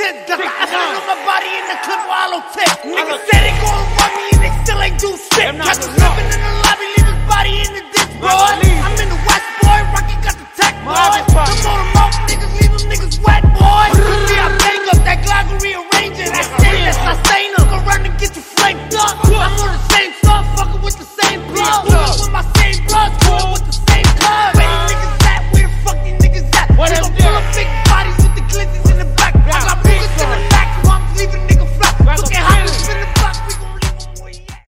shit. I got on my body in the clip while I tip. Niggas said they gon' run me and they still ain't do shit. Catch me living in